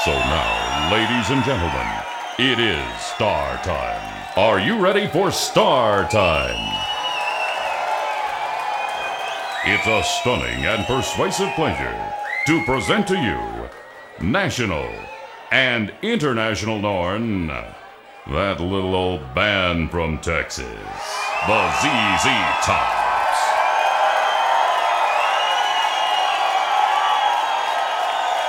So now, ladies and gentlemen, it is Star Time. Are you ready for Star Time? It's a stunning and persuasive pleasure to present to you national and international Norn, that little old band from Texas, the ZZ Top.